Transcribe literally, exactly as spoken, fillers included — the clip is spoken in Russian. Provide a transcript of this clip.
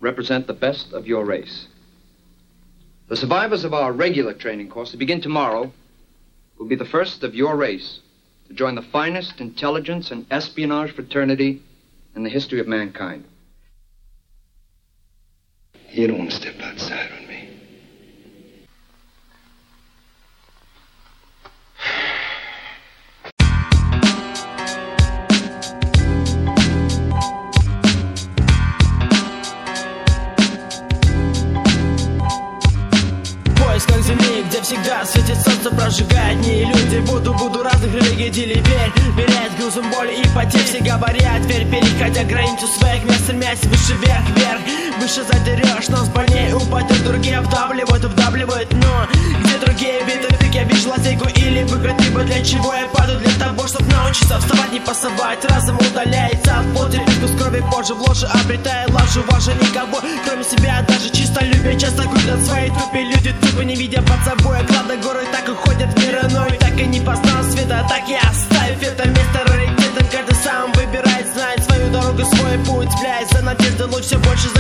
represent the best of your race. The survivors of our regular training course to begin tomorrow will be the first of your race to join the finest intelligence and espionage fraternity in the history of mankind. You don't want to step outside with me. Земли, где всегда светит солнце, прожигает дни. Люди буду, буду разных религий, делебель. Берет грузом боли и потерь, все говорят верь, переходя границу своих мест, стремясь выше, вверх, вверх. Выше задерешь, нос больнее упадет, другие вдавливают, вдавливают. Но где другие виды, фиг, я вижу лазейку или выход, ибо для чего я падаю? Для того, чтобы научиться вставать, не пасовать. Разум удаляется от плоти, вкус крови позже в ложе, обретая лажу, важа никого, кроме себя, даже чистолюбие. Часто крутят свои трупы, люди тупо не видя под собой оклады, горы так уходят в мир иной. Так и не познал света, так и оставив это место раритетом. Каждый сам выбирает, знает свою дорогу, свой путь, цепляясь за надежды, луч все больше